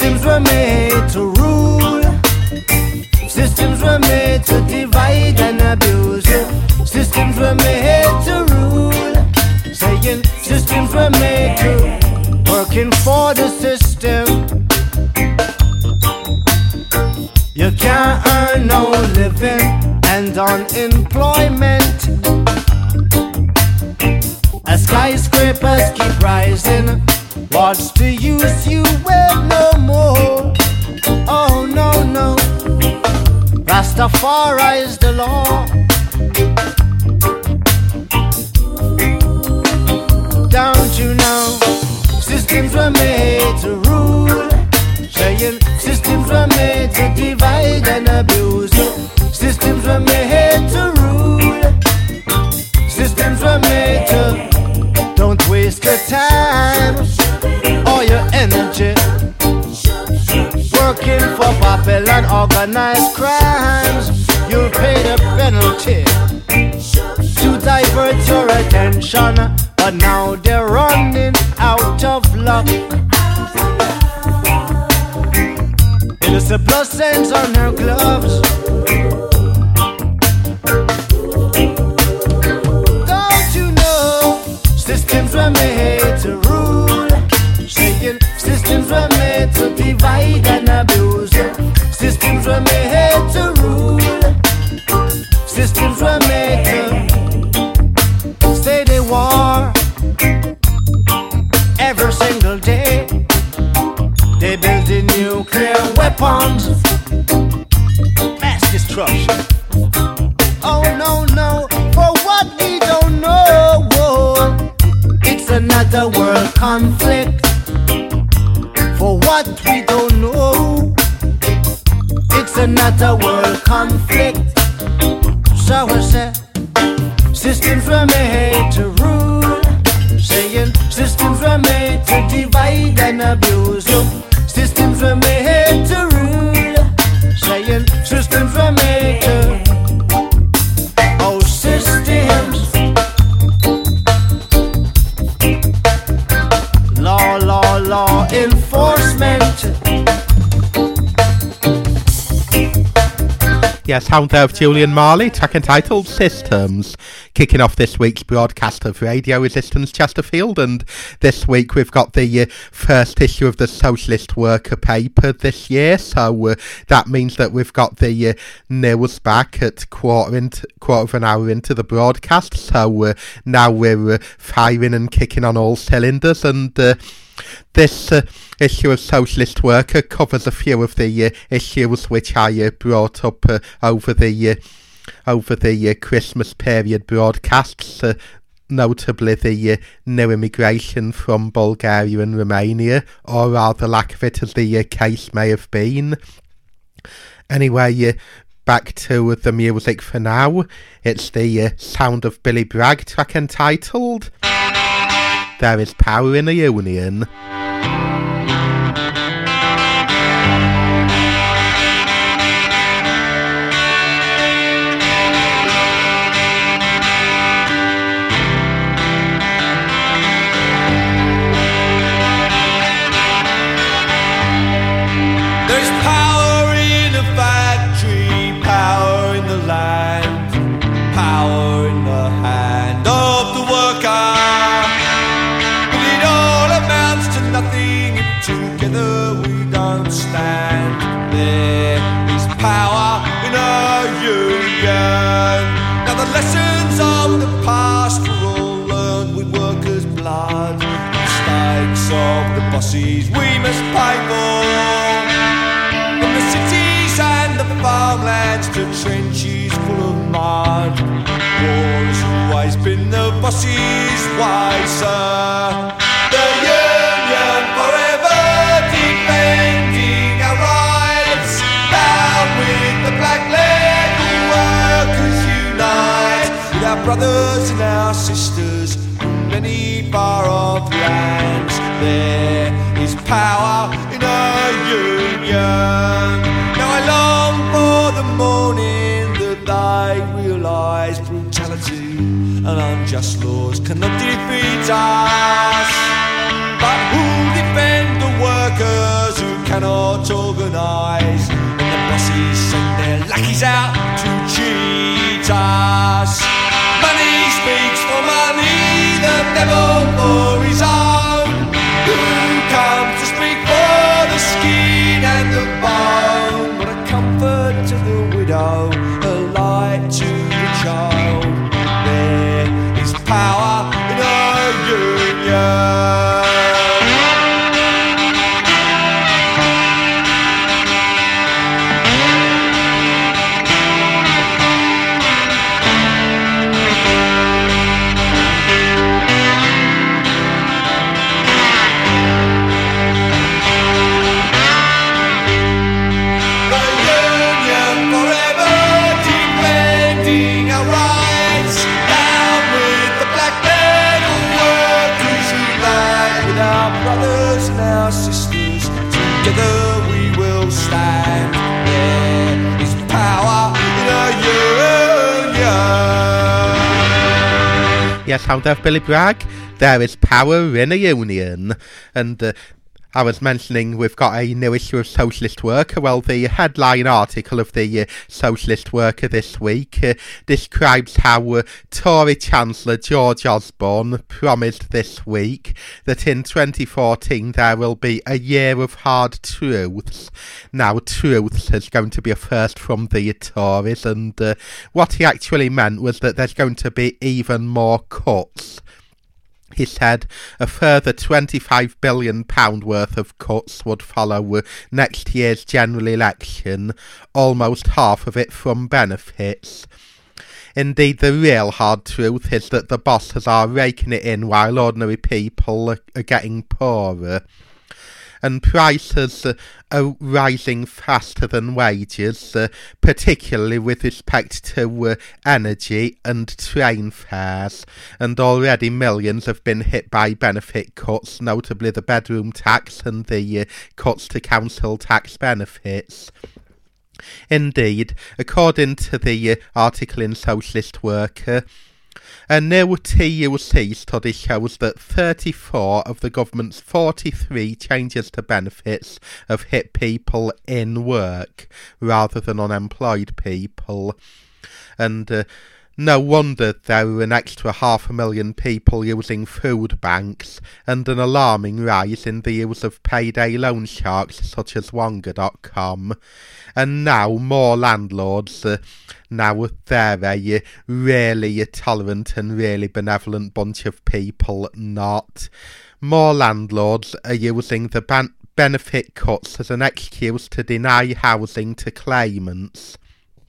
Systems were made to rule. Systems were made to divide and abuse. Systems were made to rule. Saying systems were made to working for the system. You can't earn no living and unemployment. As skyscrapers keep rising, what's the use you will no more? Oh no, no, Rastafari is the law. Don't you know, systems were made to rule. Saying systems were made to divide and abuse. Systems were made to rule. Systems were made to. Don't waste your time or your energy working for Babylon organized crimes. You'll pay the penalty to divert your attention, but now they're running out of luck. Elizabeth sends on her gloves. Don't you know, systems were made to rule. Saying systems were made to divide and abuse. Systems were made to rule. Systems were made to say they war every single day. They building nuclear weapons, mass destruction. Oh no, no, for what we don't know. Whoa. It's another world conflict. For what we don't know, it's another world conflict. So I said, systems were made to rule. Saying systems were made to divide and abuse. Systems were made to rule. Saying systems were made to. Oh, systems. Law, law, law enforcement. Yes, sound there of Julian Marley, track entitled Systems, kicking off this week's broadcast of Radio Resistance Chesterfield. And this week we've got the first issue of the Socialist Worker paper this year, so that means that we've got the news back at quarter of an hour into the broadcast, so now we're firing and kicking on all cylinders. And this issue of Socialist Worker covers a few of the issues which I brought up over the Christmas period broadcasts, notably the new immigration from Bulgaria and Romania, or rather lack of it as the case may have been. Anyway, back to the music for now. It's the sound of Billy Bragg, track entitled There Is Power in a Union. Lessons of the past were all learned with workers' blood. Mistakes of the bosses we must pay for. From the cities and the farmlands to trenches full of mud, war has always been the bosses' way, sir. The union forever defending our rights. Down with the black leg workers unite. With our brothers and our sisters from many far-off lands, there is power in our union. Now I long for the morning that they realise brutality and unjust laws cannot defeat us. But who'll defend the workers who cannot Jackie's out to cheat us. Money speaks for money, the devil for his own. Who comes to speak for the skin and the bone? What a comfort to the widow, a light to the child. There is power in a union. Sisters, together we will stand. There is power in a union. Yes, how does Billy Bragg? There is power in a union. And I was mentioning we've got a new issue of Socialist Worker. Well, the headline article of the Socialist Worker this week describes how Tory Chancellor George Osborne promised this week that in 2014 there will be a year of hard truths. Now, truths is going to be a first from the Tories, and what he actually meant was that there's going to be even more cuts. He said a further £25 billion worth of cuts would follow next year's general election, almost half of it from benefits. Indeed, the real hard truth is that the bosses are raking it in while ordinary people are getting poorer. And prices are rising faster than wages, particularly with respect to energy and train fares. And already millions have been hit by benefit cuts, notably the bedroom tax and the cuts to council tax benefits. Indeed, according to the article in Socialist Worker, a new TUC study shows that 34 of the government's 43 changes to benefits have hit people in work rather than unemployed people. And no wonder there were an extra 500,000 people using food banks and an alarming rise in the use of payday loan sharks such as Wonga.com. And now more landlords, now they're a really tolerant and really benevolent bunch of people, not. More landlords are using the benefit cuts as an excuse to deny housing to claimants.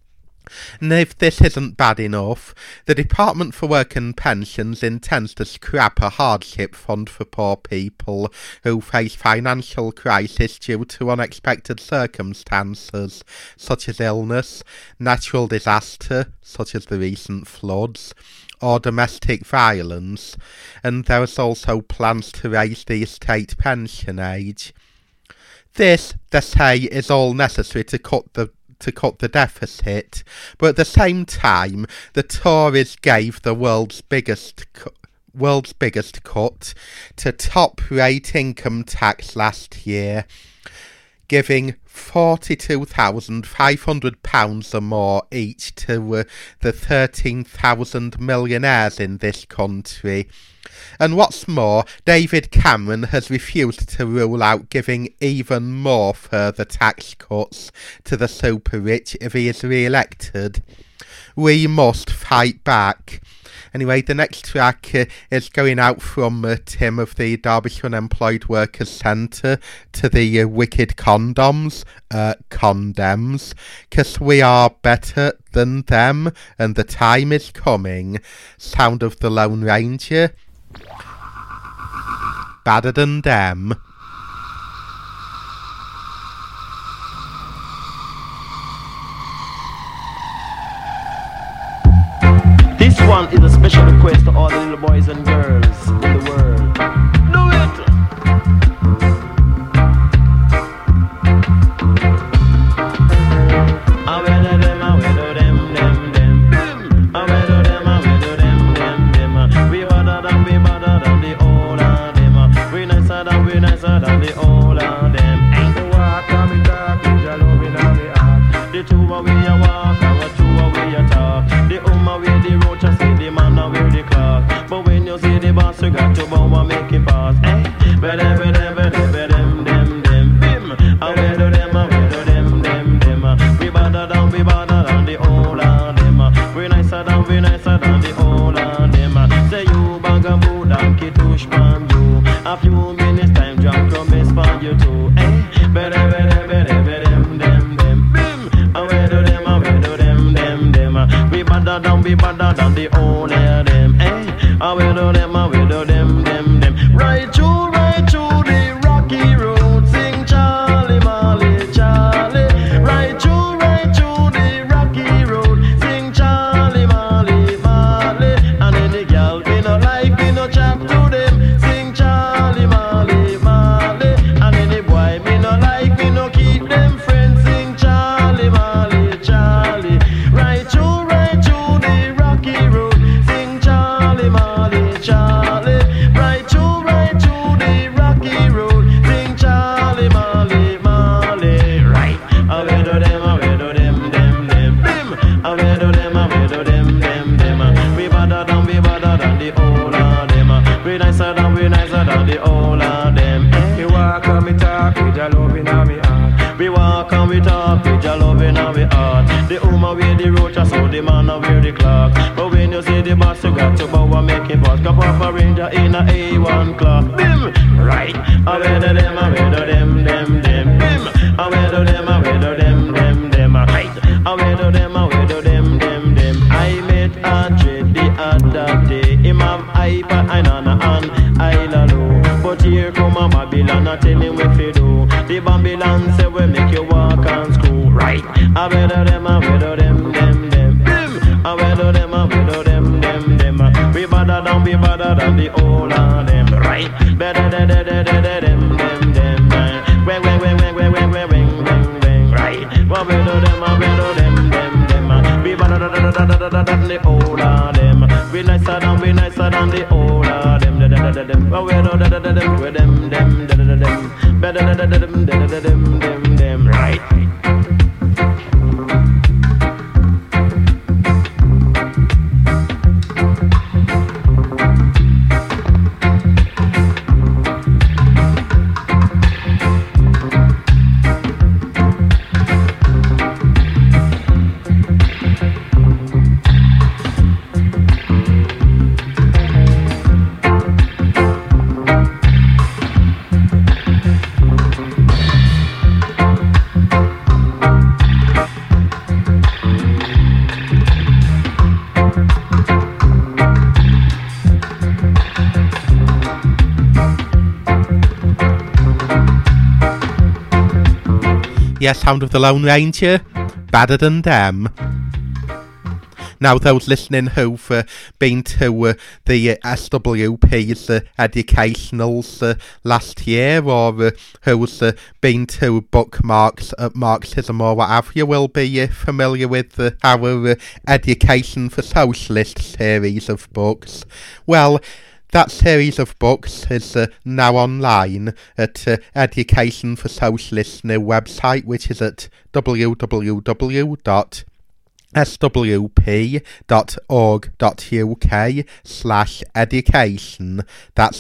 And if this isn't bad enough, the Department for Work and Pensions intends to scrap a hardship fund for poor people who face financial crisis due to unexpected circumstances, such as illness, natural disaster, such as the recent floods, or domestic violence, and there is also plans to raise the state pension age. This, they say, is all necessary to cut the deficit, but at the same time, the Tories gave the world's biggest cut to top-rate income tax last year, giving £42,500 or more each to the 13,000 millionaires in this country. And what's more, David Cameron has refused to rule out giving even more further tax cuts to the super rich if he is re-elected. We must fight back. Anyway, the next track is going out from Tim of the Derbyshire Unemployed Workers Centre to the Wicked Condoms, Condemns, 'cause we are better than them and the time is coming. Sound of the Lone Ranger. Badder than them. This one is a special request to all the little boys and girls in the world. Do it! I will do them, I will do them. I will do them, I will do them. We better than the all of them. We nicer than the all of them. Ain't the water, me talk, is your loving on the heart. The two of we are one. the whole of them. I will do them, I will do them. Right through the rocky road, sing Charlie Marley, Charlie. Right through the rocky road, sing Charlie Marley, Marley. And any girl me no like, me no chat to them, sing Charlie Marley, Marley. And any boy me no like, me no keep them friends, sing Charlie Marley, Charlie. Right through the rocky road, sing Charlie Marley, Charlie. Right through the rocky road, sing Charlie Marley, Marley. Right, I will do them, I will do them, them. I will do them, I will do them, them. We better than the whole of them. We nicer than the whole of them. We walk and we talk with your love in our heart. We walk and we talk with your love in our heart. The woman wear the roach, so the man wear the clock. But when you see the boss, you got to bow and make it boss. Come up a ranger in a A1 class. Bim! Right! I wear the them, I wear the them. Bim! I wear the them, I wear the them. Right! I wear the them, I wear the them. I met a dread the other day. Him have iPad, I nana and I low. But here come a Babylon, I tell him what to do. The Babylon say we make you walk and screw. Right! I wear the them, I wear the them. Bim! I wear the them, I wear the them. We better than the whole of them. Right? Better than them. Wang. Right? What we do them, I we do them. We better than the whole of them. We nicer than the whole of them. What we do them. Better than them. Right? Yes, Hound of the Lone Ranger, better than them. Now, those listening who've been to the SWP's educationals last year, or who's been to bookmarks at Marxism or what have you, will be familiar with our Education for Socialist series of books. Well, that series of books is now online at Education for Socialist's new website, which is at www.swp.org.uk/education. That's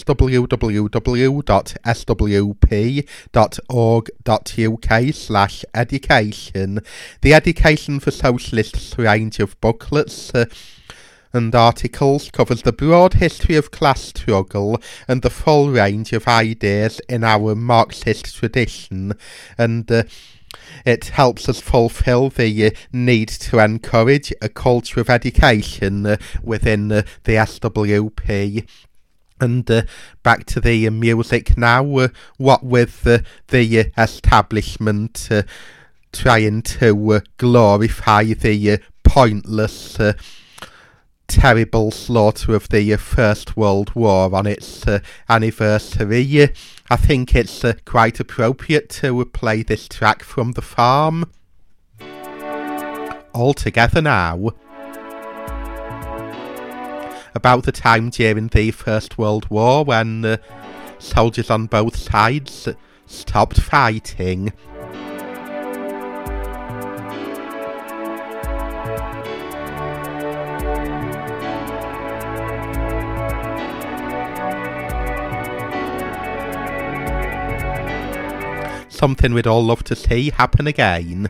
www.swp.org.uk/education. The Education for Socialists range of booklets and articles covers the broad history of class struggle and the full range of ideas in our Marxist tradition, and it helps us fulfil the need to encourage a culture of education within the SWP. And back to the music now, what with the establishment trying to glorify the pointless terrible slaughter of the First World War on its anniversary, I think it's quite appropriate to play this track from The Farm. All together now. About the time during the First World War when soldiers on both sides stopped fighting. Something we'd all love to see happen again.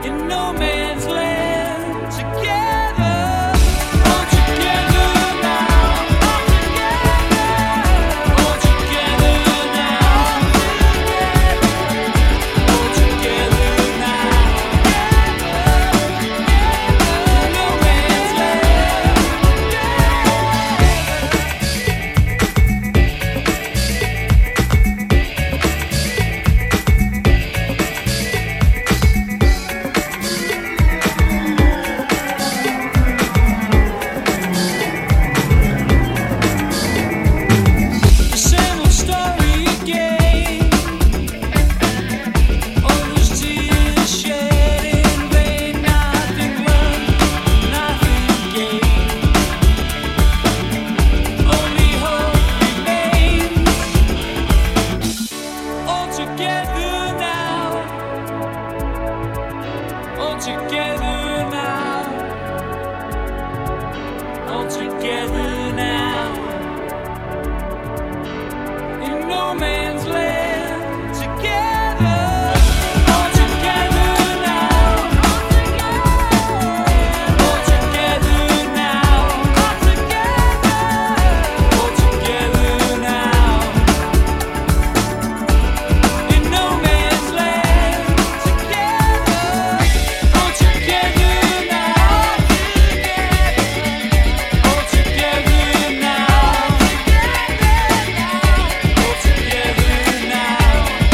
in no man's land together, all together now, all together now, all together now, in no man's land. The same old story again. All those tears shed in vain, nothing learned, nothing gained. Only hope remains. All together now, all together now, all together now, in no man's land together, all together now, all together now, all together now, in no man's land together, all together now, all together now, all together now,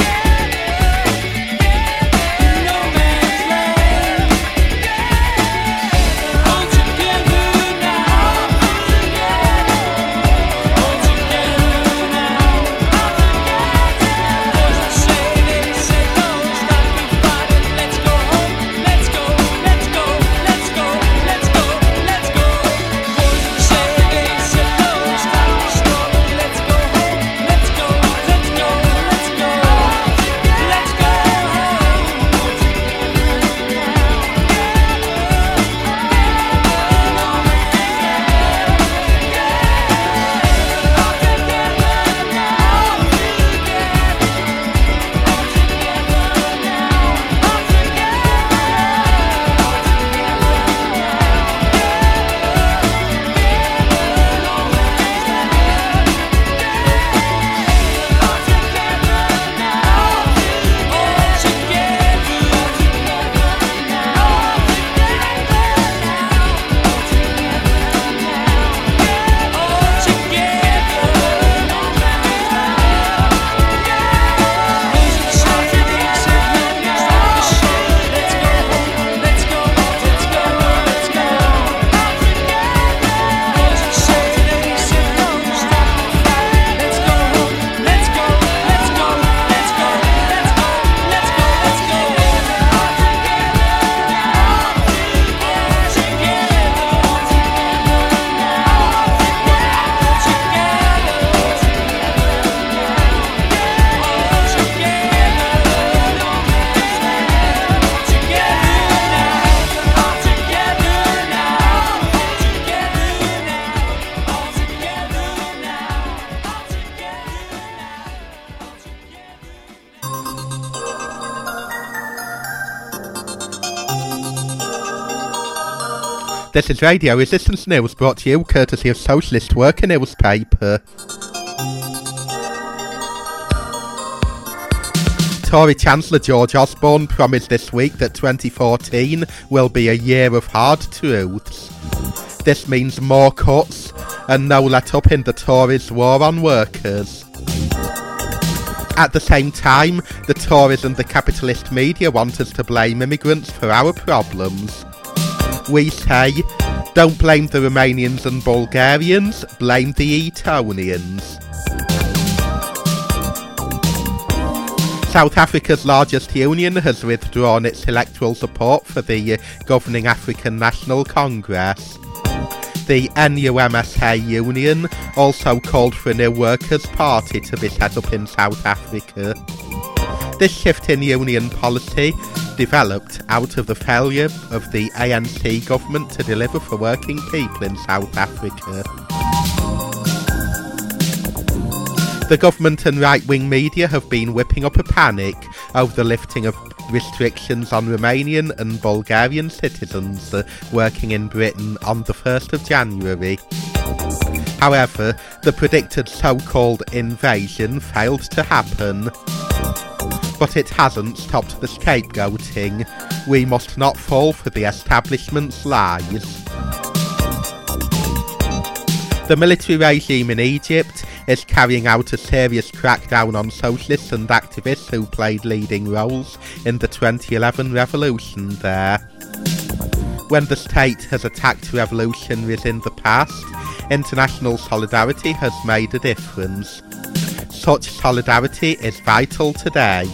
in no man's land, all together now, all together now. Boys that say they say no, stop the fighting, let's go home, let's go, let's go, let's go, let's go, let's go. Boys that say they say no, stop the story, let's go home, let's go, let's go, let's go, let's go This is Radio Resistance News, brought to you courtesy of Socialist Worker newspaper. Tory Chancellor George Osborne promised this week that 2014 will be a year of hard truths. This means more cuts and no let up in the Tories' war on workers. At the same time, the Tories and the capitalist media want us to blame immigrants for our problems. We say, don't blame the Romanians and Bulgarians, blame the Etonians. South Africa's largest union has withdrawn its electoral support for the governing African National Congress. The NUMSA union also called for a new Workers' Party to be set up in South Africa. This shift in union policy developed out of the failure of the ANC government to deliver for working people in South Africa. The government and right-wing media have been whipping up a panic over the lifting of restrictions on Romanian and Bulgarian citizens working in Britain on the 1st of January. However, the predicted so-called invasion failed to happen. But it hasn't stopped the scapegoating. We must not fall for the establishment's lies. The military regime in Egypt is carrying out a serious crackdown on socialists and activists who played leading roles in the 2011 revolution there. When the state has attacked revolutionaries in the past, international solidarity has made a difference. Such solidarity is vital today.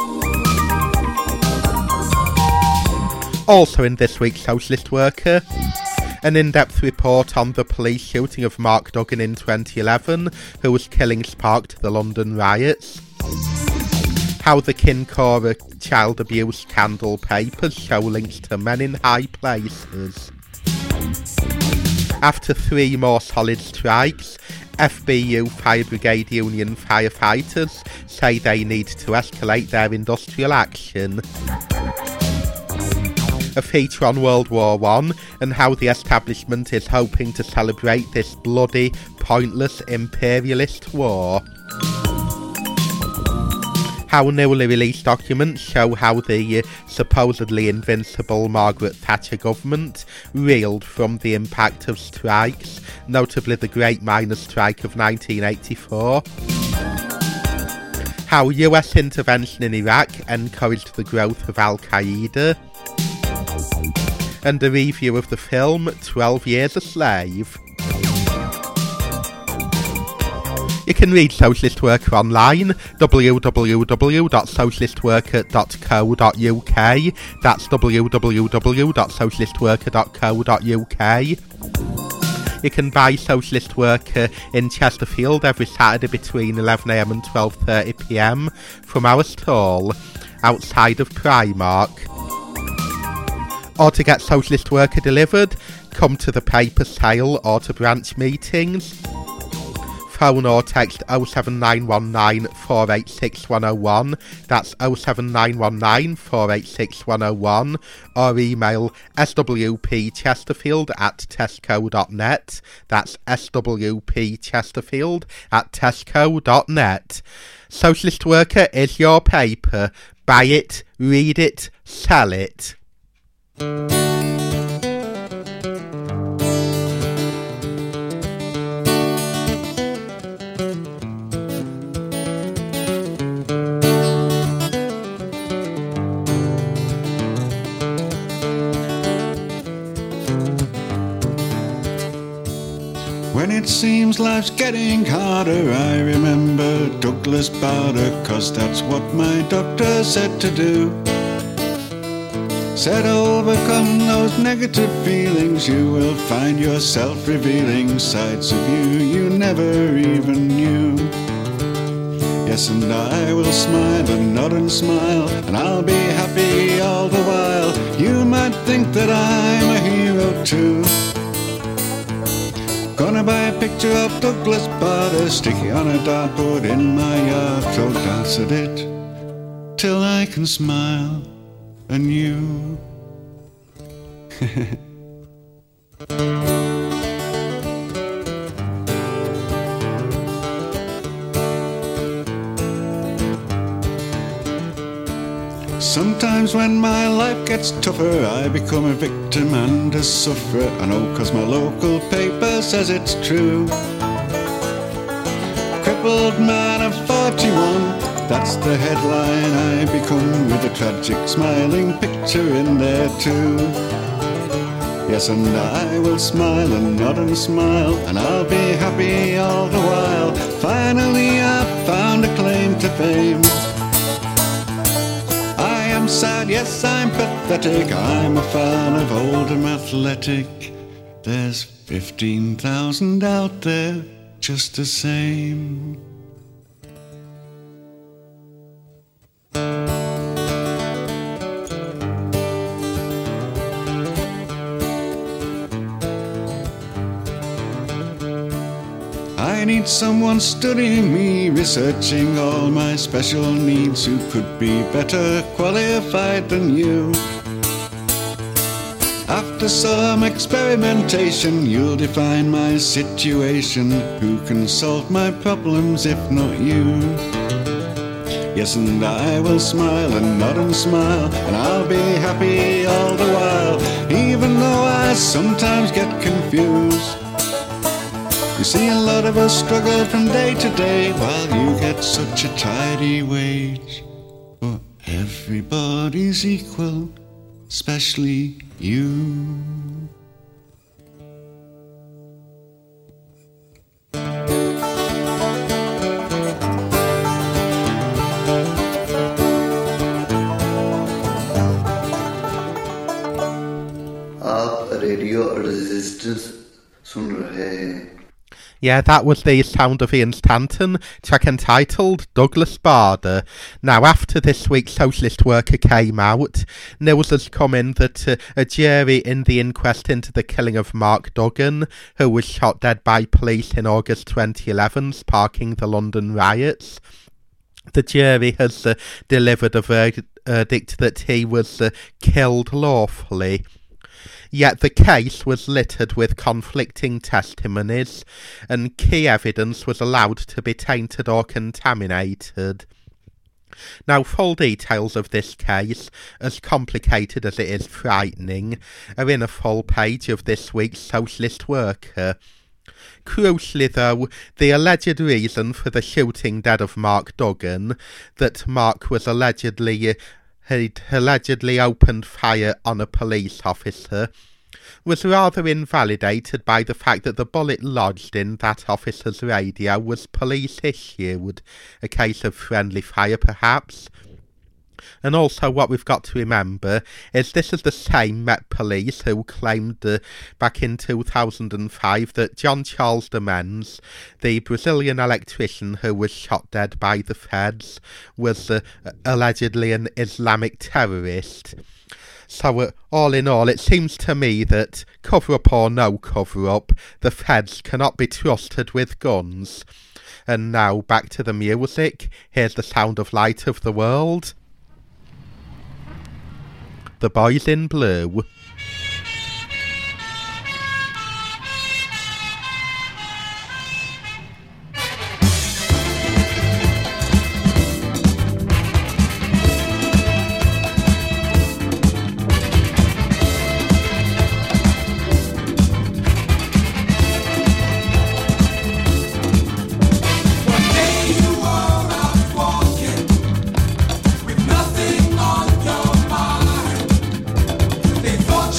Also in this week's Socialist Worker, an in-depth report on the police shooting of Mark Duggan in 2011, who was killing sparked the London riots. How the Kincora child abuse scandal papers show links to men in high places. After 3 more solid strikes, FBU Fire Brigade Union firefighters say they need to escalate their industrial action. A feature on World War I and how the establishment is hoping to celebrate this bloody, pointless imperialist war. How newly released documents show how the supposedly invincible Margaret Thatcher government reeled from the impact of strikes, notably the Great Miners' Strike of 1984. How US intervention in Iraq encouraged the growth of Al-Qaeda. And a review of the film 12 Years a Slave. You can read Socialist Worker online, www.socialistworker.co.uk, that's www.socialistworker.co.uk. You can buy Socialist Worker in Chesterfield every Saturday between 11am and 12:30pm from our stall, outside of Primark. Or to get Socialist Worker delivered, come to the paper sale or to branch meetings. Phone or text 07919 486 101, that's 07919 486 101, or email swpchesterfield@tesco.net, that's swpchesterfield@tesco.net. Socialist Worker is your paper. Buy it, read it, sell it. When it seems life's getting harder, I remember Douglas Bader, 'cause that's what my doctor said to do. Said overcome those negative feelings, you will find yourself revealing sides of you never even knew. Yes, and I will smile and nod and smile, and I'll be happy all the while. You might think that I'm a hero too. Gonna buy a picture of Douglas Bader, stick it on a dartboard in my yard, throw darts at it till I can smile anew. Sometimes when my life gets tougher, I become a victim and a sufferer. I know 'cause my local paper says it's true. Crippled man of 41, that's the headline I become, with a tragic smiling picture in there too. Yes, and I will smile and nod and smile, and I'll be happy all the while. Finally I've found a claim to fame. I'm sad, yes, I'm pathetic, I'm a fan of Oldham Athletic. There's 15,000 out there just the same. I I need someone studying me, researching all my special needs, who could be better qualified than you. After some experimentation, you'll define my situation. Who can solve my problems if not you? Yes, and I will smile and nod and smile, and I'll be happy all the while, even though I sometimes get confused. You see, a lot of us struggle from day to day, while you get such a tidy wage. For everybody's equal, especially you. आप radio resistance सुन रहे हैं. Yeah, that was the sound of Ian Stanton, track entitled Douglas Bader. Now, after this week's Socialist Worker came out, news has come in that a jury in the inquest into the killing of Mark Duggan, who was shot dead by police in August 2011, sparking the London riots, the jury has delivered a verdict that he was killed lawfully. Yet the case was littered with conflicting testimonies, and key evidence was allowed to be tainted or contaminated. Now, full details of this case, as complicated as it is frightening, are in a full page of this week's Socialist Worker. Crucially, though, the alleged reason for the shooting dead of Mark Duggan, that Mark was had allegedly opened fire on a police officer, was rather invalidated by the fact that the bullet lodged in that officer's radio was police issued, a case of friendly fire perhaps. And also what we've got to remember is this is the same Met Police who claimed back in 2005 that John Charles Demens, the Brazilian electrician who was shot dead by the feds, was allegedly an Islamic terrorist. So all in all, it seems to me that, cover-up or no cover-up, the feds cannot be trusted with guns. And now, back to the music. Here's the sound of Light of the World. The Boys in Blue. Thought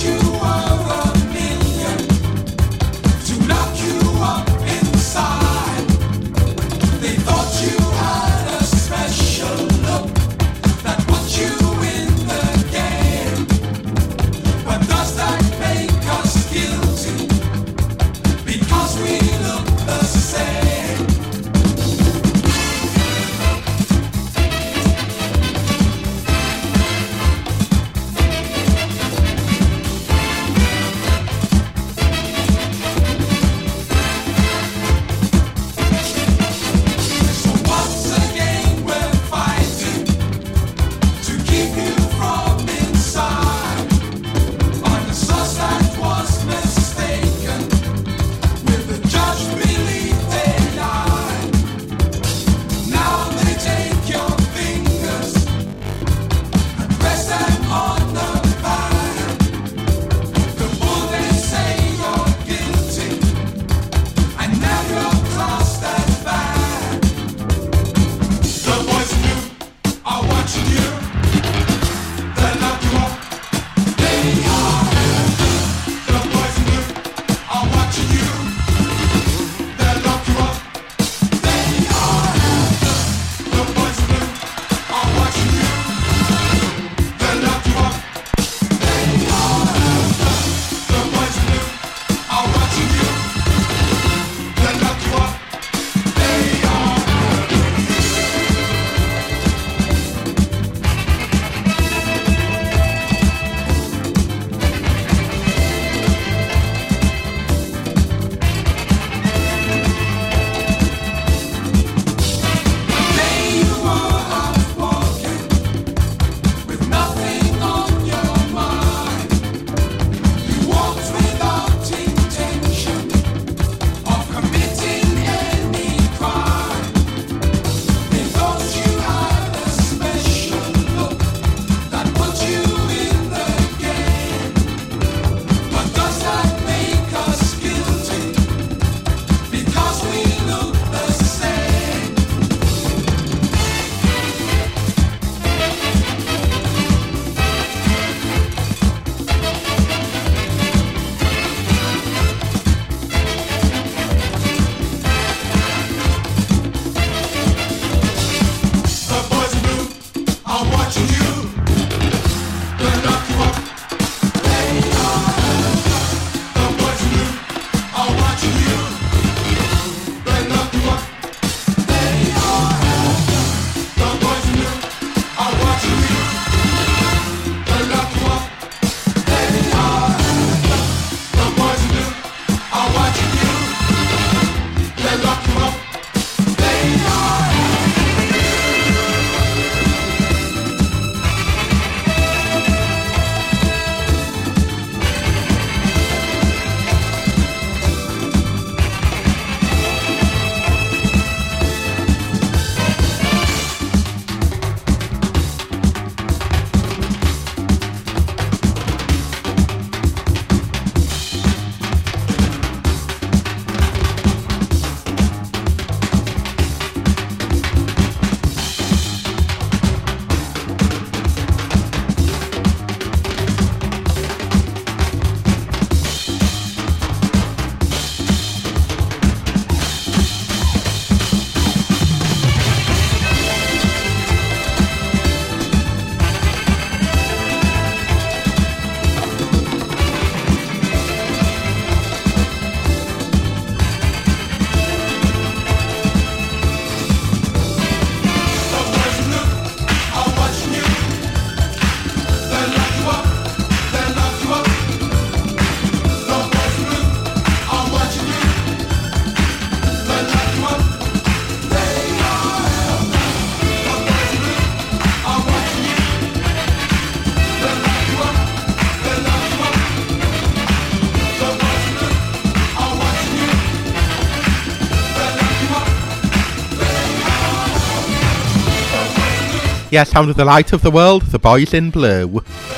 Yeah, Sound of the Light of the World, The Boys in Blue.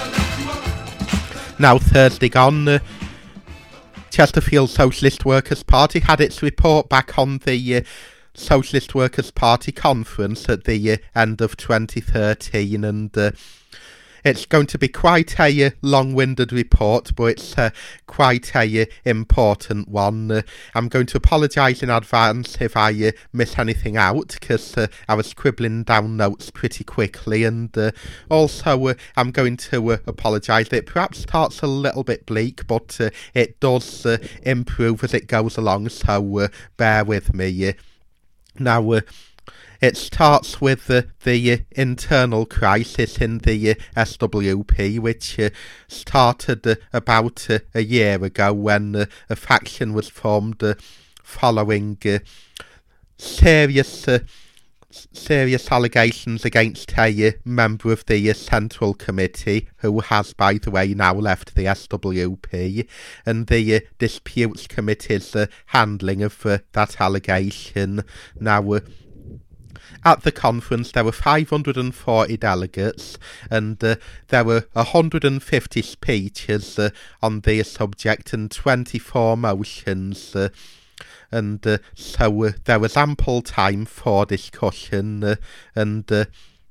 Now, Thursday gone, Chesterfield Socialist Workers' Party had its report back on the Socialist Workers' Party conference at the end of 2013, and it's going to be quite a long-winded report, but it's quite a important one. I'm going to apologise in advance if I miss anything out, because I was scribbling down notes pretty quickly, and also I'm going to apologise that it perhaps starts a little bit bleak, but it does improve as it goes along, so bear with me. Now, it starts with the internal crisis in the SWP, which started about a year ago when a faction was formed following serious allegations against a member of the Central Committee, who has, by the way, now left the SWP, and the Disputes Committee's handling of that allegation. Now, at the conference, there were 540 delegates, and there were 150 speeches on the subject and 24 motions. And so there was ample time for discussion, and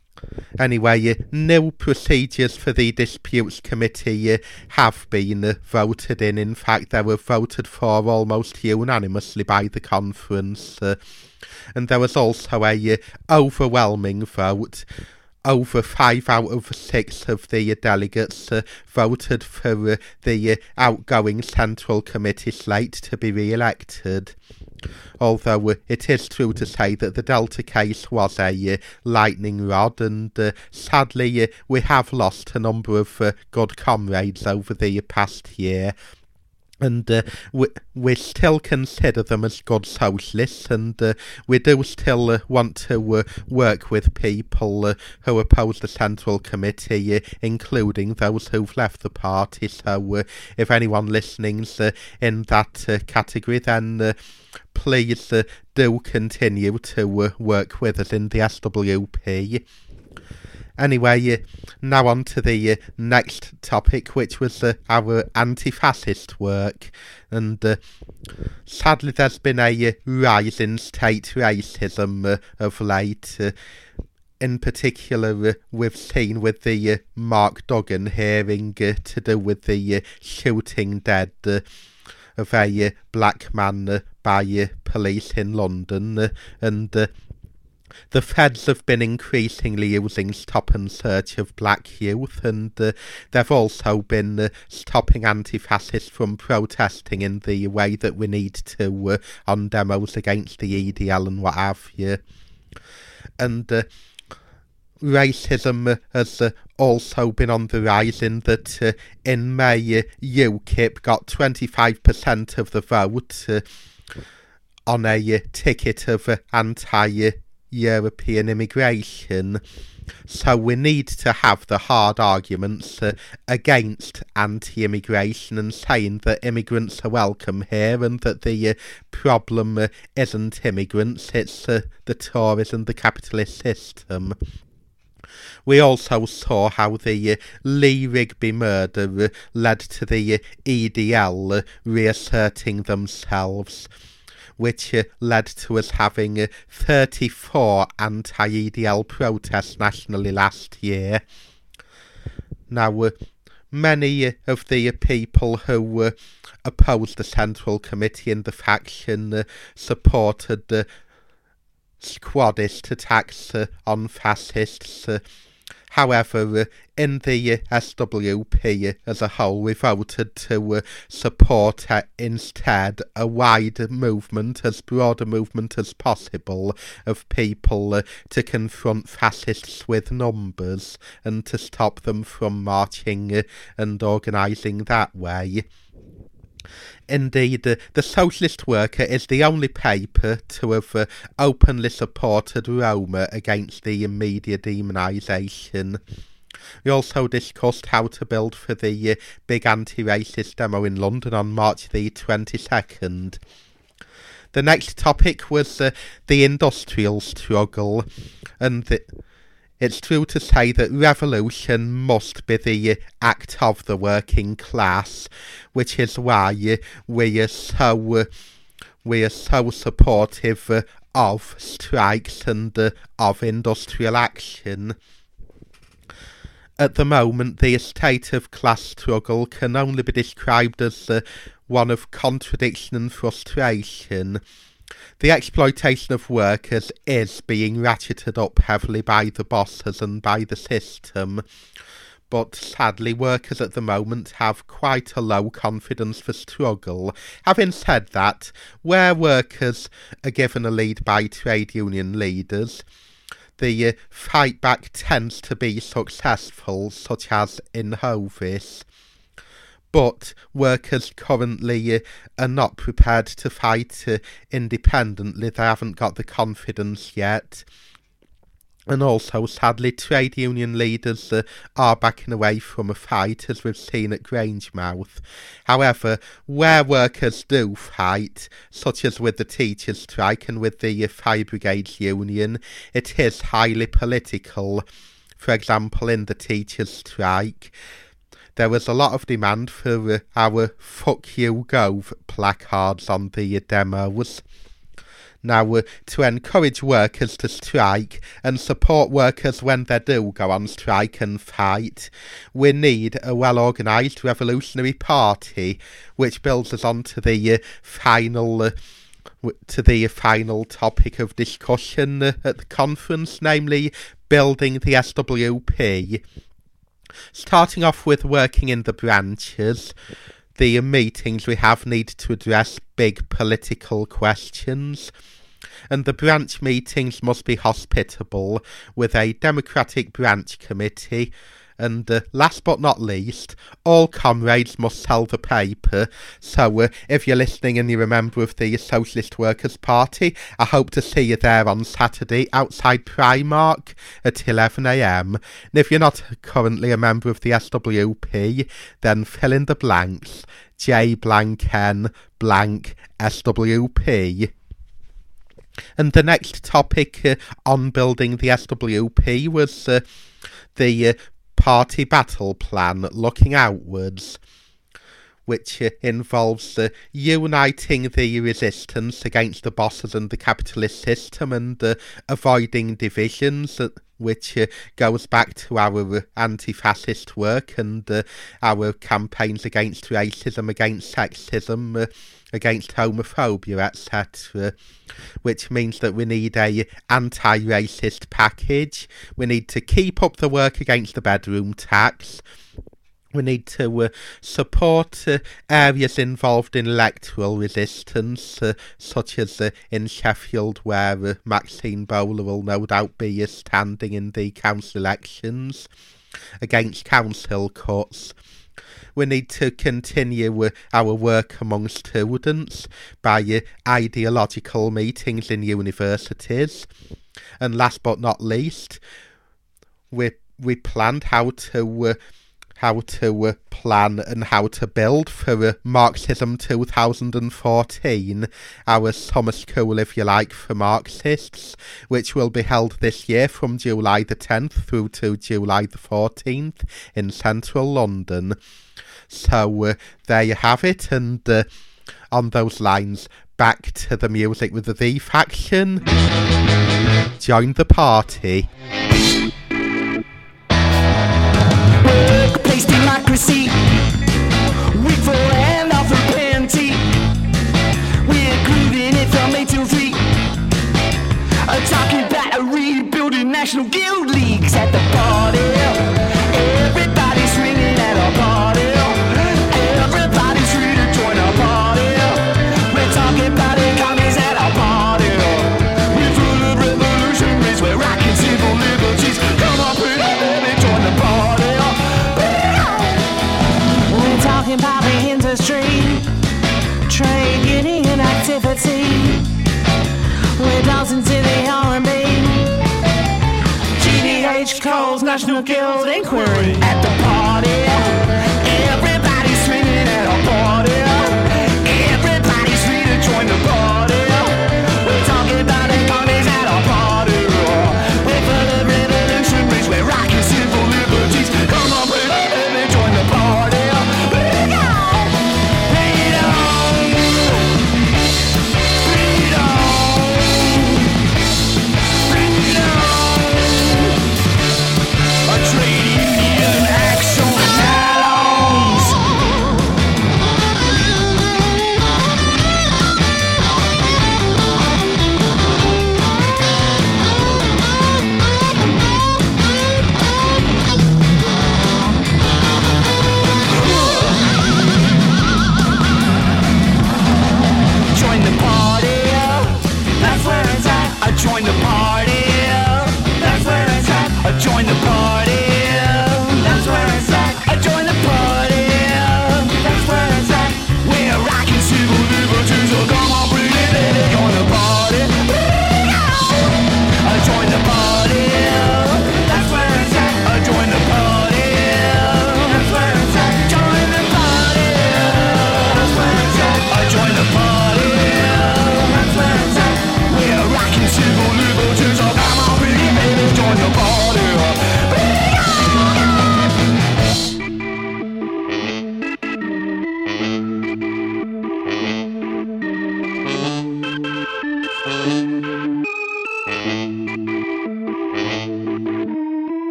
anyway, new procedures for the Disputes Committee have been voted in. In fact, they were voted for almost unanimously by the conference, and there was also a overwhelming vote. Over 5 out of 6 of the delegates voted for the outgoing Central Committee slate to be re-elected. Although it is true to say that the Delta case was a lightning rod, and sadly we have lost a number of good comrades over the past year. And we still consider them as good socialists, and we do still want to work with people who oppose the Central Committee, including those who've left the party. So if anyone listening's in that category, then please do continue to work with us in the SWP. Anyway, now on to the next topic, which was our anti-fascist work. And sadly, there's been a rise in state racism of late. In particular, we've seen with the Mark Duggan hearing to do with the shooting dead of a black man by police in London, and the feds have been increasingly using stop and search of black youth, and they've also been stopping anti-fascists from protesting in the way that we need to on demos against the EDL and what have you. And racism has also been on the rise, in that in May UKIP got 25% of the vote on a ticket of anti-European immigration. So we need to have the hard arguments against anti-immigration and saying that immigrants are welcome here, and that the problem isn't immigrants, it's the tourism, the capitalist system. We also saw how the Lee Rigby murder led to the EDL reasserting themselves, which led to us having 34 anti-EDL protests nationally last year. Now, many of the people who opposed the Central Committee and the faction supported squadist attacks on fascists. However, in the SWP as a whole, we voted to support instead a wide movement, as broad a movement as possible, of people to confront fascists with numbers and to stop them from marching and organising that way. Indeed, the Socialist Worker is the only paper to have openly supported Roma against the media demonisation. We also discussed how to build for the big anti-racist demo in London on March the 22nd. The next topic was the industrial struggle, and It's true to say that revolution must be the act of the working class, which is why we are so supportive of strikes and of industrial action. At the moment, the state of class struggle can only be described as one of contradiction and frustration. The exploitation of workers is being ratcheted up heavily by the bosses and by the system, but sadly workers at the moment have quite a low confidence for struggle. Having said that, where workers are given a lead by trade union leaders, the fight back tends to be successful, such as in Hovis. But workers currently are not prepared to fight independently. They haven't got the confidence yet. And also, sadly, trade union leaders are backing away from a fight, as we've seen at Grangemouth. However, where workers do fight, such as with the teachers' strike and with the fire brigades union, it is highly political. For example, in the teachers' strike, there was a lot of demand for our Fuck You Gove placards on the demos. Now, to encourage workers to strike and support workers when they do go on strike and fight, we need a well-organised revolutionary party, which builds us on to the final topic of discussion at the conference, namely building the SWP. Starting off with working in the branches, the meetings we have need to address big political questions, and the branch meetings must be hospitable, with a democratic branch committee, and last but not least, all comrades must sell the paper. So if you're listening and you're a member of the Socialist Workers' Party, I hope to see you there on Saturday outside Primark at 11 a.m. And if you're not currently a member of the SWP, then fill in the blanks. J blank N blank SWP. And the next topic on building the SWP was the party battle plan, looking outwards, which involves uniting the resistance against the bosses and the capitalist system and avoiding divisions, which goes back to our anti-fascist work and our campaigns against racism, against sexism, against homophobia, etc., which means that we need a anti-racist package. We need to keep up the work against the bedroom tax. We need to support areas involved in electoral resistance, such as in Sheffield, where Maxine Bowler will no doubt be standing in the council elections, against council cuts. We need to continue our work among students by ideological meetings in universities. And last but not least, we planned how to plan and how to build for Marxism 2014, our summer school, if you like, for Marxists, which will be held this year from July the 10th through to July the 14th in central London. So there you have it, and on those lines, back to the music with the V Faction. Join the party. Workplace democracy, weak for and off for plenty. We're grooving it from 8 till 3. Talking about rebuilding national guild leagues at the party. Everybody's swinging at a party. Everybody's free to join a party. We're talking about economies at a party. We're full of revolutionaries, we're rocking civil liberties. Come on, pretty baby, join the party. We're talking about the industry, trade union activity. We're dancing to the R&B. GDH calls National Guild Inquiry at the party. Everybody's swinging at a party. Everybody's free to join the party. We're talking about economies at a party. We're for the revolution.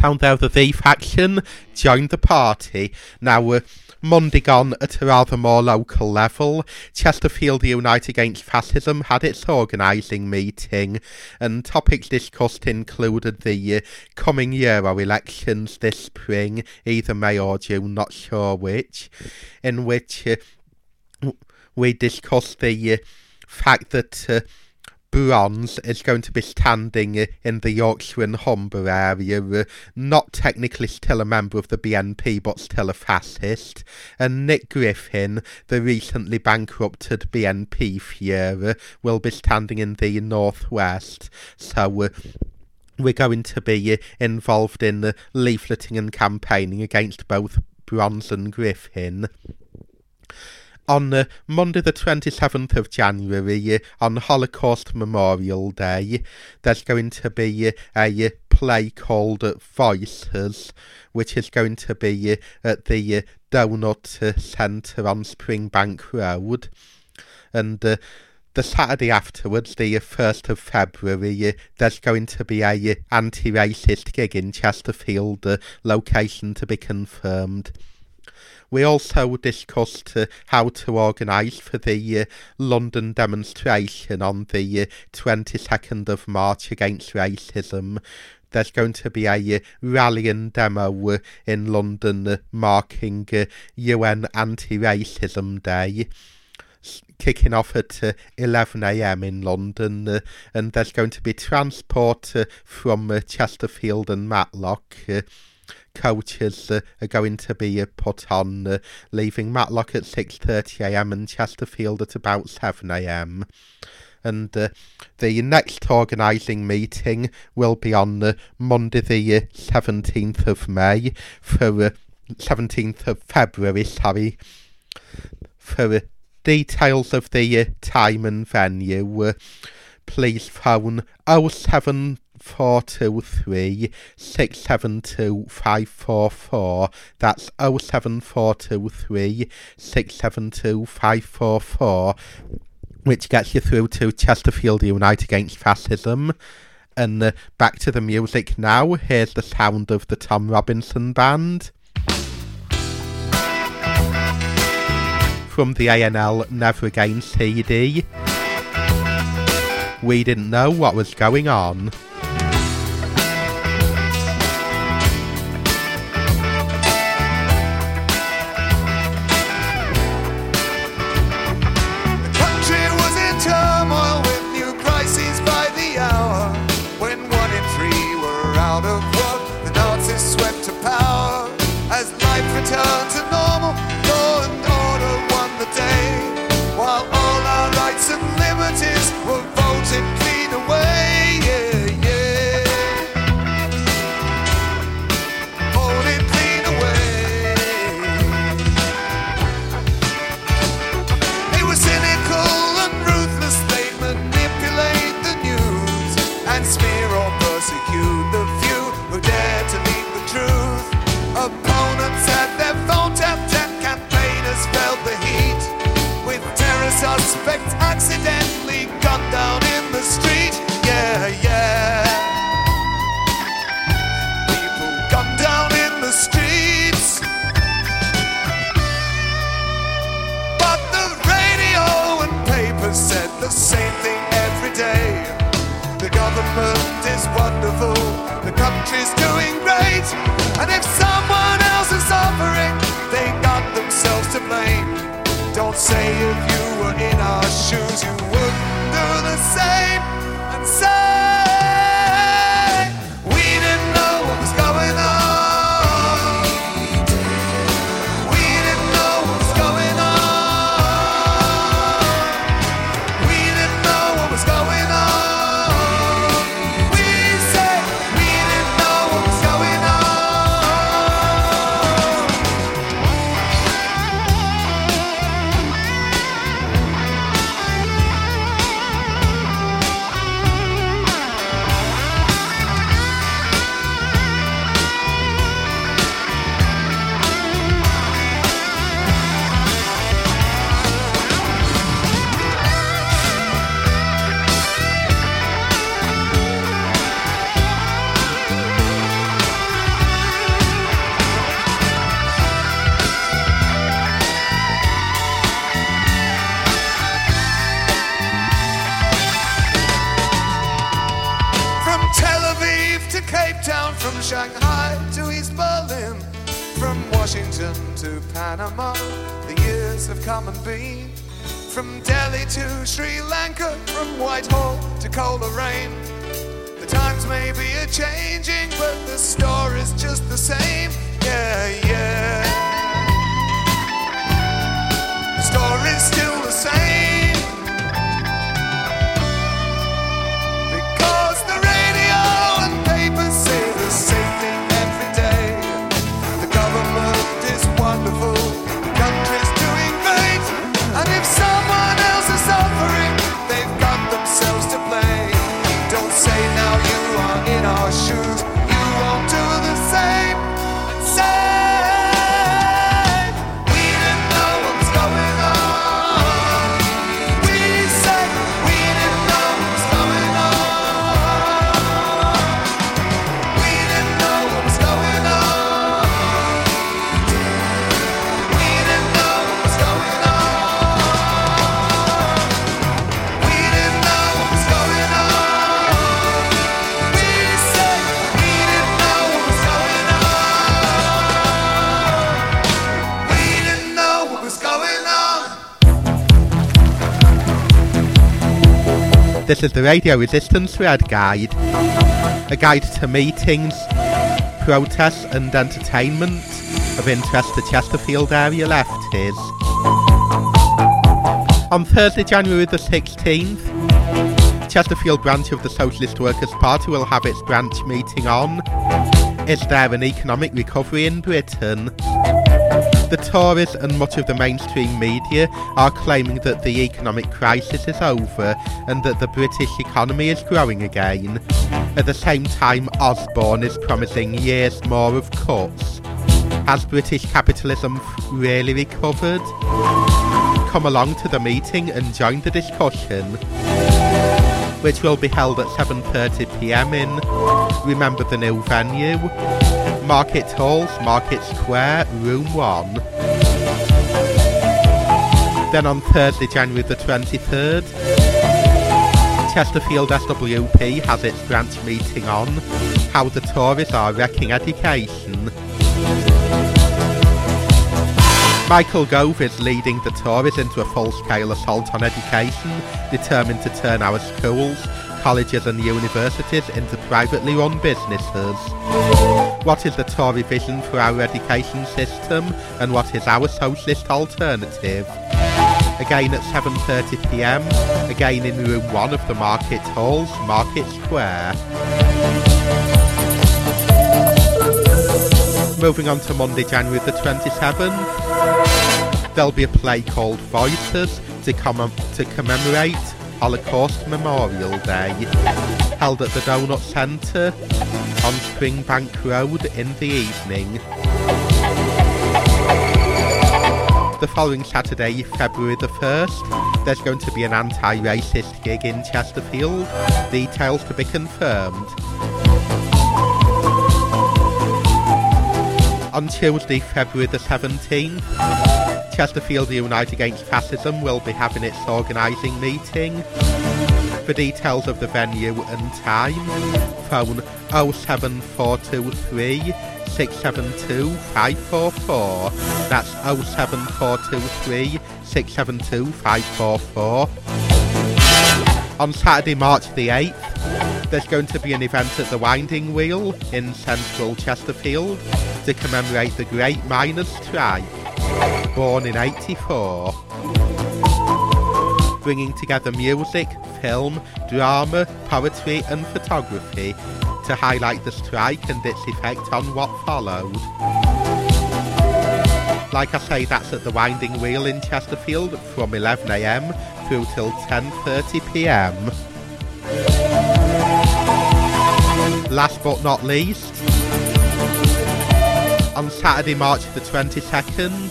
found out the V faction joined the party. Now, Monday gone at a rather more local level, Chesterfield Unite Against Fascism had its organising meeting, and topics discussed included the coming Euro elections this spring, either May or June, not sure which, in which we discussed the fact that Bronze is going to be standing in the Yorkshire and Humber area, not technically still a member of the BNP but still a fascist, and Nick Griffin, the recently bankrupted BNP Führer, will be standing in the northwest. So we're going to be involved in leafleting and campaigning against both Bronze and Griffin. On Monday the 27th of January, on Holocaust Memorial Day, there's going to be a play called Voices, which is going to be at the Donut Centre on Springbank Road. And the Saturday afterwards, the 1st of February, there's going to be a anti-racist gig in Chesterfield, location to be confirmed. We also discussed how to organise for the London demonstration on the 22nd of March against racism. There's going to be a rally and demo in London marking UN Anti-Racism Day, kicking off at 11 a.m. in London, and there's going to be transport from Chesterfield and Matlock. Coaches are going to be put on, leaving Matlock at 6:30 a.m. and Chesterfield at about 7 a.m. And the next organising meeting will be on Monday the 17th of May, for 17th of February, sorry. For details of the time and venue, please phone 07423 672 544. That's 07423 672 544, which gets you through to Chesterfield Unite Against Fascism. And back to the music now. Here's the sound of the Tom Robinson Band from the A&L Never Again CD. We didn't know what was going on. Return to normal, law and order won the day, while all our rights and liberties were voted clean away, yeah, yeah. Voted clean away. They were cynical and ruthless, they manipulate the news and smear or persecute the few who dare to leak the truth. Opponents had their phone tapped and campaigners felt the heat, with terror suspects accidentally gunned down in the street. Yeah, yeah. People gunned down in the streets. But the radio and papers said the same thing every day. The government is wonderful, the country's doing great, and if someone else is suffering, they got themselves to blame. Don't say if you were in our shoes you wouldn't do the same, and say we didn't know what was going on. We didn't know what was going on. We didn't know what was going on. Shanghai to East Berlin, from Washington to Panama, the years have come and been. From Delhi to Sri Lanka, from Whitehall to Coleraine. The times may be a-changing, but the story's just the same. Yeah, yeah. The story's still the same. Because the radio and papers say the same thing every day. The government is wonderful, the country's doing great. And if someone else is suffering, they've got themselves to blame. Don't say now you are in our shoes, you won't do the same. Say, we didn't know what's going on. We said we didn't know what's going on. We didn't know what was going on. We didn't know what was going on. We didn't know what was going on. We said we didn't know what was going on. We didn't know what was going on. This is the Radio Resistance Red Guide, a guide to meetings, protests and entertainment of interest to Chesterfield area lefties. On Thursday, January the 16th, Chesterfield branch of the Socialist Workers' Party will have its branch meeting on Is There an Economic Recovery in Britain? The Tories and much of the mainstream media are claiming that the economic crisis is over and that the British economy is growing again. At the same time, Osborne is promising years more of cuts. Has British capitalism really recovered? Come along to the meeting and join the discussion, which will be held at 7:30 p.m. in, remember the new venue, Market Halls, Market Square, Room 1. Then on Thursday, January the 23rd, Chesterfield SWP has its branch meeting on how the Tories are wrecking education. Michael Gove is leading the Tories into a full-scale assault on education, determined to turn our schools, colleges and universities into privately run businesses. What is the Tory vision for our education system, and what is our socialist alternative? Again at 7:30 p.m, again in room 1 of the Market Halls, Market Square. Moving on to Monday, January the 27th, there'll be a play called Voices to commemorate Holocaust Memorial Day, held at the Donut Centre on Springbank Road in the evening. The following Saturday, February the 1st, there's going to be an anti-racist gig in Chesterfield, details to be confirmed. On Tuesday, February the 17th, Chesterfield Unite Against Fascism will be having its organising meeting. For details of the venue and time, phone 07423 672 544. That's 07423 672 544. On Saturday, March the 8th, there's going to be an event at the Winding Wheel in central Chesterfield to commemorate the Great Miners' Strike, born in '84. Bringing together music, film, drama, poetry and photography to highlight the strike and its effect on what followed. Like I say, that's at the Winding Wheel in Chesterfield from 11 a.m. through till 10:30 p.m. Last but not least, on Saturday, March the 22nd,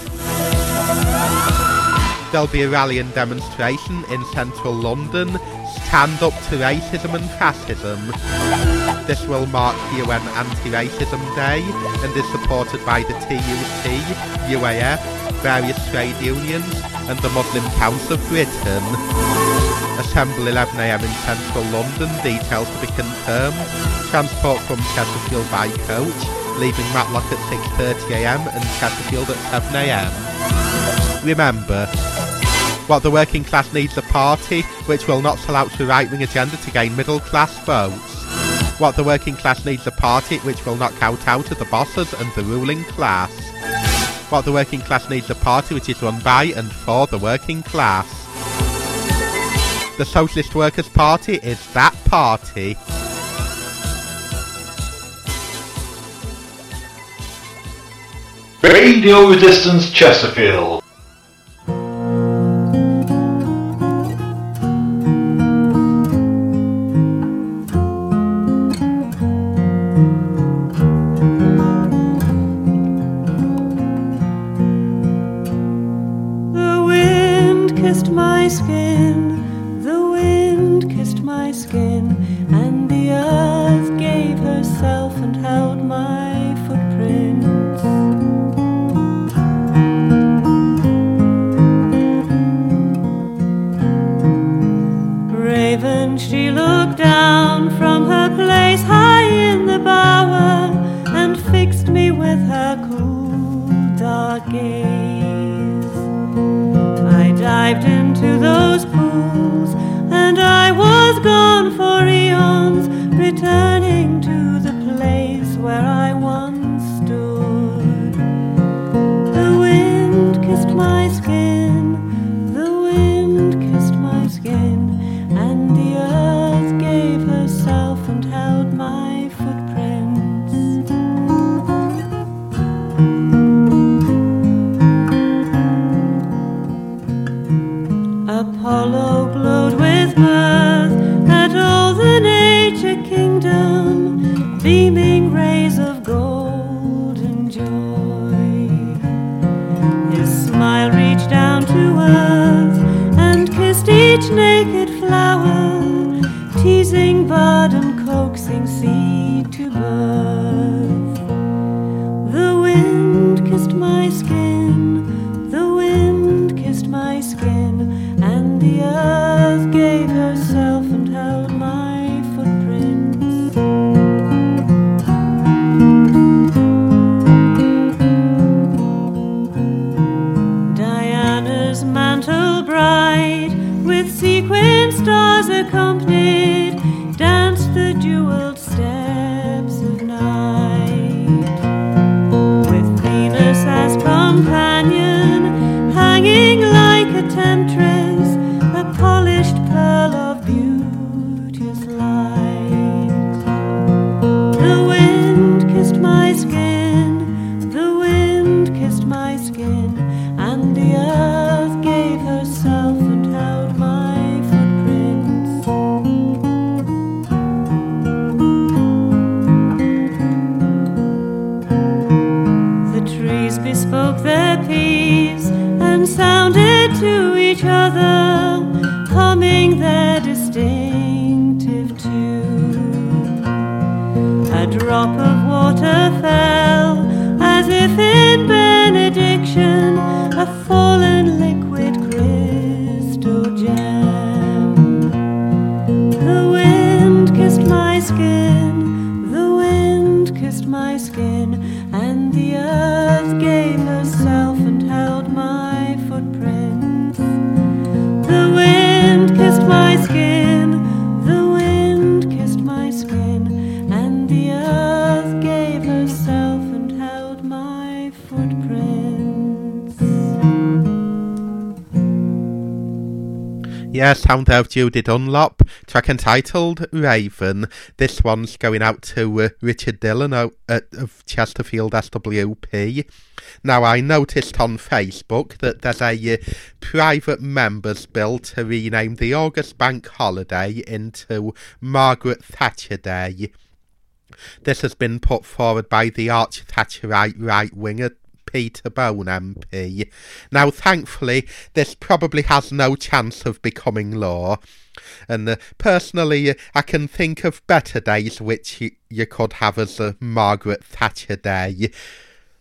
there'll be a rally and demonstration in central London, Stand Up to Racism and Fascism. This will mark UN Anti-Racism Day and is supported by the TUC, UAF, various trade unions and the Muslim Council of Britain. Assemble 11am in central London, details to be confirmed. Transport from Chesterfield by coach, leaving Matlock at 6:30am and Chesterfield at 7am. Remember, what the working class needs a party which will not sell out to a right-wing agenda to gain middle-class votes. What the working class needs a party which will not kowtow to the bosses and the ruling class. What the working class needs a party which is run by and for the working class. The Socialist Workers' Party is that party. Radio Resistance Chesterfield. The wind kissed my skin, the wind kissed my skin, and the earth gave herself and held my footprints. Raven, she looked down from her place high in the bower and fixed me with her cool, dark gaze. I dived into those pools and I was gone for eons, returning to the place where I once stood. The wind kissed my skin, the wind kissed my skin, and the earth gave herself and held my footprints. Apollo glowed with mirth at all the nature kingdom, beaming rays of gold and joy. His smile reached down to earth and kissed each naked flower, teasing bud and coaxing seed to birth. The wind kissed my skin, the wind kissed my skin, and the earth gave herself and held my footprints. Diana's mantle bright, with sequin stars accompanied, danced the jeweled steps of night. With Venus as companion, hanging like a temptress, a polished pearl of beauteous light. The wind kissed my skin, the wind kissed my skin, and the earth gave herself and held my footprints. The trees bespoke their peace and sounded to each other, humming their distinctive tune. A drop of water fell, as if in benediction, a fallen liquid crystal gem. The wind kissed my skin, the wind kissed my skin, and the earth gave herself and held my footprints. The wind kissed my skin, the wind kissed my skin, and the earth gave herself and held my footprints. Yes, sound of Judy Dunlop, track entitled Raven. This one's going out to Richard Dillon of Chesterfield SWP. Now, I noticed on Facebook that there's a private members bill to rename the August bank holiday into Margaret Thatcher Day. This has been put forward by the arch-Thatcherite right-winger Peter Bone MP. Now, thankfully, this probably has no chance of becoming law. And personally, I can think of better days which you could have as a Margaret Thatcher Day.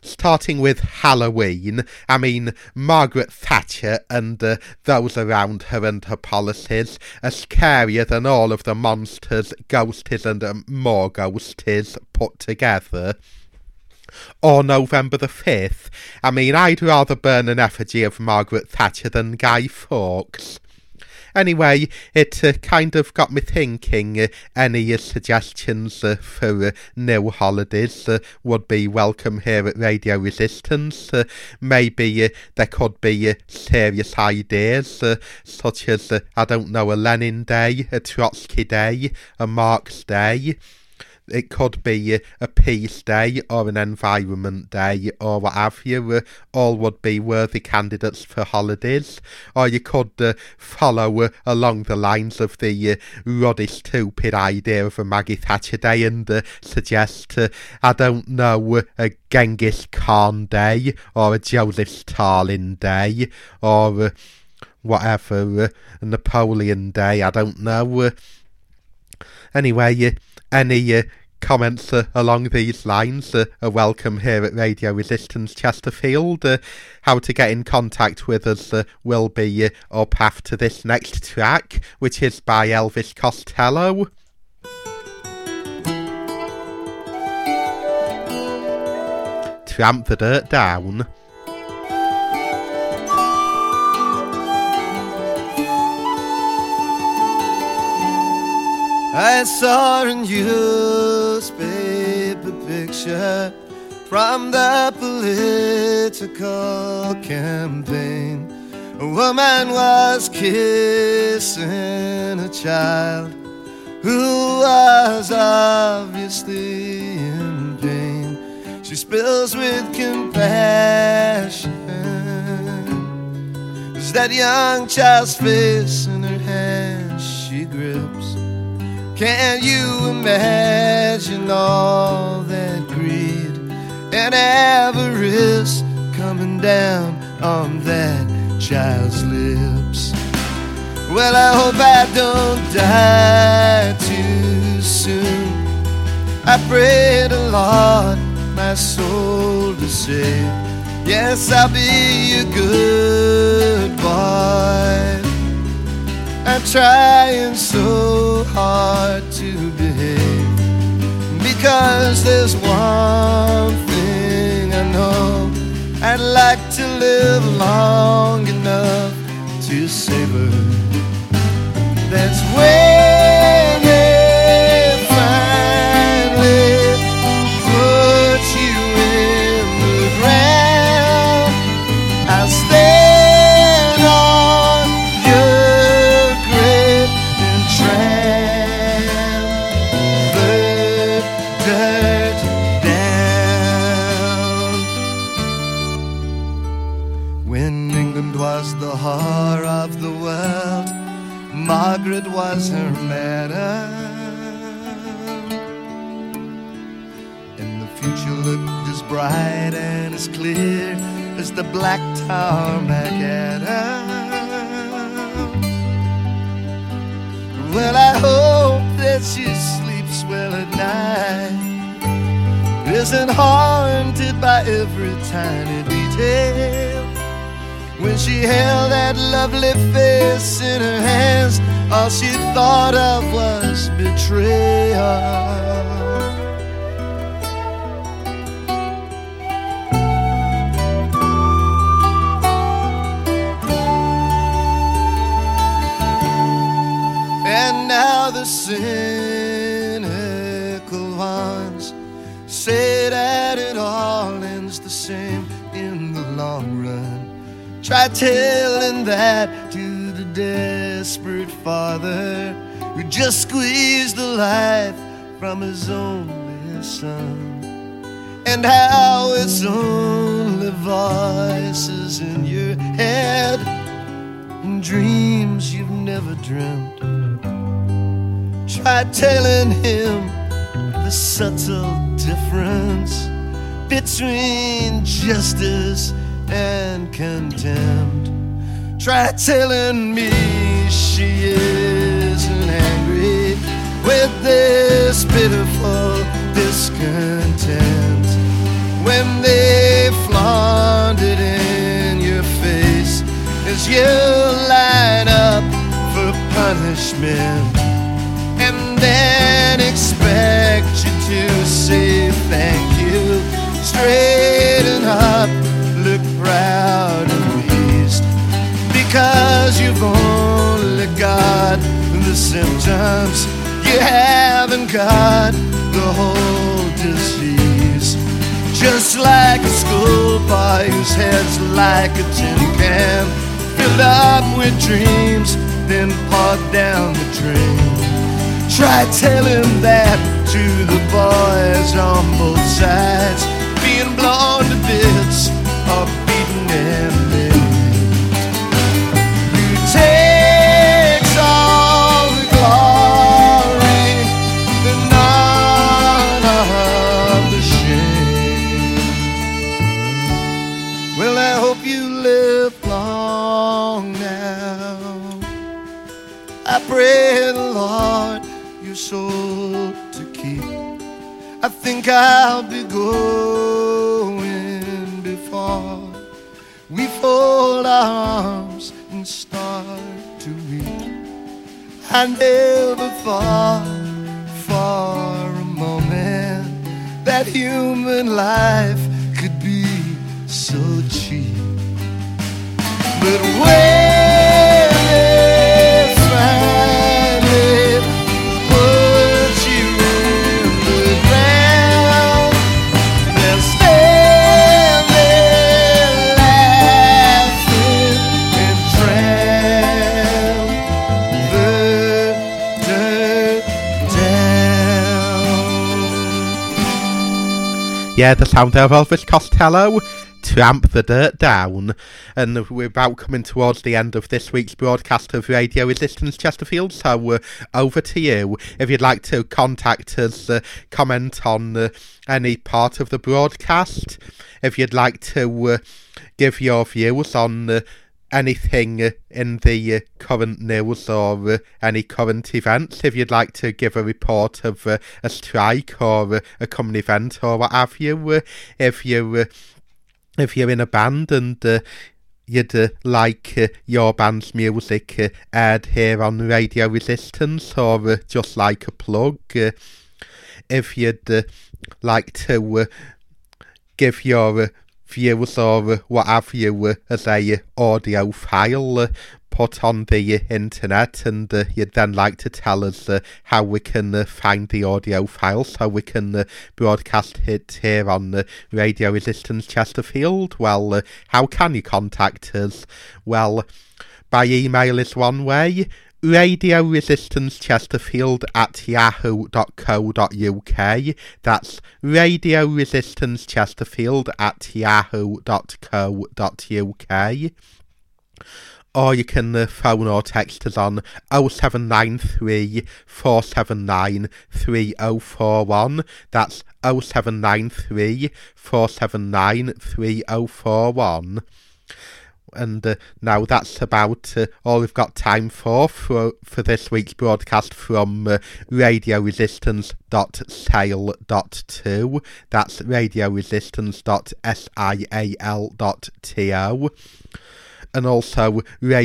Starting with Halloween, I mean, Margaret Thatcher and those around her and her policies are scarier than all of the monsters, ghosties and more ghosties put together. Or November the 5th. I mean, I'd rather burn an effigy of Margaret Thatcher than Guy Fawkes. Anyway, it kind of got me thinking any suggestions for new holidays would be welcome here at Radio Resistance. Maybe there could be serious ideas, such as, I don't know, a Lenin Day, a Trotsky Day, a Marx Day. It could be a peace day or an environment day or what have you. All would be worthy candidates for holidays. Or you could follow along the lines of the ruddy, stupid idea of a Maggie Thatcher Day and suggest, I don't know, a Genghis Khan Day or a Joseph Stalin Day or whatever, a Napoleon Day, I don't know. Anyway, any comments along these lines are welcome here at Radio Resistance Chesterfield. How to get in contact with us will be up after this next track, which is by Elvis Costello. Tramp the Dirt Down. I saw a newspaper picture from the political campaign. A woman was kissing a child who was obviously in pain. She spills with compassion as that young child's face in her hand she grips. Can you imagine all that greed and avarice coming down on that child's lips? Well, I hope I don't die too soon. I pray the Lord my soul to save. Yes, I'll be a good boy. I'm trying so hard to behave, because there's one thing I know: I'd like to live long enough to savor. That's when they finally put you in the ground. I'll stand on your grave and tramp the dirt down. When England was the whore of the world, Margaret was her madam, and the future looked as bright and as clear as the black tarmac Adam. Well, I hope that she sleeps well at night, isn't haunted by every tiny detail. When she held that lovely face in her hands, all she thought of was betrayal. And now the cynical ones say that it all ends the same in the long run. Try telling that to the desperate father who just squeezed the life from his only son, and how it's only voices in your head and dreams you've never dreamt. Try telling him the subtle difference between justice and contempt. Try telling me she isn't angry with this pitiful discontent when they punishment and then expect you to say thank you. Straighten up, look proud and pleased, because you've only got the symptoms, you haven't got the whole disease. Just like a schoolboy whose head's like a tin can, filled up with dreams, then poured down the drain. Try telling that to the boys on both sides, being blown to bits or beaten and maimed. Who takes all the glory and none of the shame? Well, I hope you live long now. I pray the Lord your soul to keep. I think I'll be going before we fold our arms and start to weep. I never thought for a moment that human life could be so cheap. But when they finally put you in the ground, they'll stand there laughing and tramp the dirt down. Yeah, the sound of Elvis Costello, Tramp the Dirt Down. And we're about coming towards the end of this week's broadcast of Radio Resistance Chesterfield, so over to you. If you'd like to contact us, comment on any part of the broadcast, if you'd like to give your views on anything in the current news or any current events, if you'd like to give a report of a strike or a coming event or what have you, if you're in a band and you'd like your band's music aired here on Radio Resistance, or just like a plug, if you'd like to give your views or what have you as a audio file put on the internet, and you'd then like to tell us how we can find the audio file so we can broadcast it here on Radio Resistance Chesterfield, well, how can you contact us? Well, by email is one way, radioresistancechesterfield@yahoo.co.uk. That's radioresistancechesterfield@yahoo.co.uk. Or you can phone or text us on 0793 479 3041. That's 0793 479 3041. And now that's about all we've got time for this week's broadcast from radioresistance.sale.to. That's radioresistance.sial.to. And also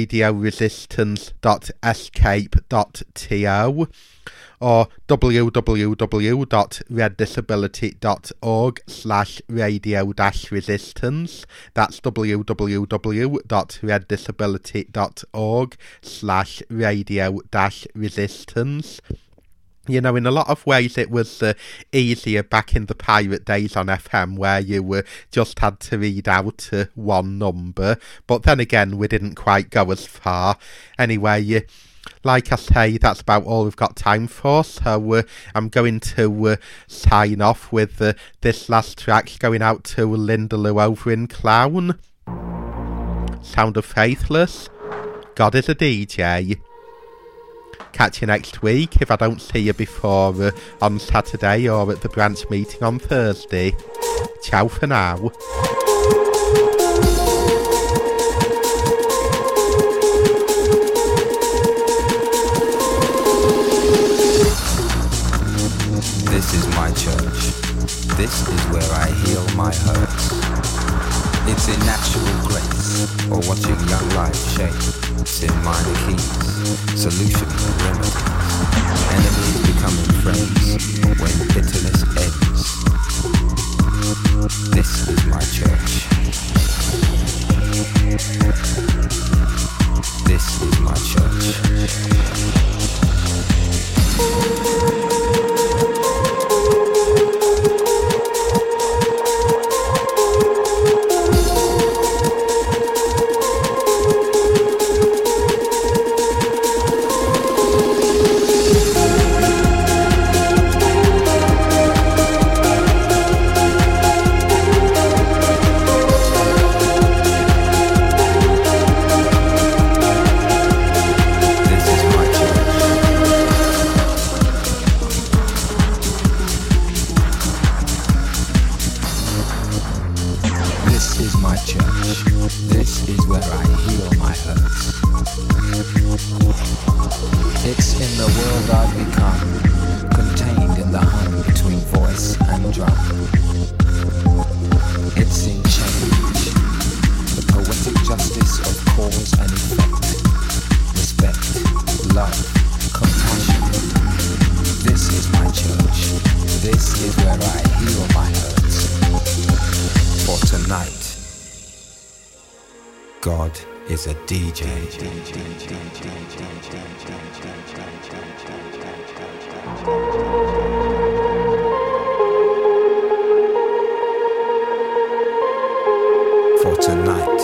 radioresistance.escape.to, or www.reddisability.org/radio-resistance. That's www.reddisability.org/radio-resistance. You know, in a lot of ways it was easier back in the pirate days on FM, where you just had to read out one number. But then again, we didn't quite go as far. Anyway, like I say, that's about all we've got time for. So I'm going to sign off with this last track going out to Linda Lou over in Clown. Sound of Faithless. God is a DJ. Catch you next week if I don't see you before on Saturday or at the branch meeting on Thursday. Ciao for now. This is my church. This is where I heal my hurts. It's in natural grace or watching young life shape. notes in minor keys, solutions and remedies, enemies becoming friends when bitterness ends. This is my church. This is my church. It's in the world I've become, contained in the hum between voice and drum. It's in change, the poetic justice of cause and effect, respect, love, compassion. This is my church, this is where I heal my hurts. For tonight, God is a DJ. For tonight.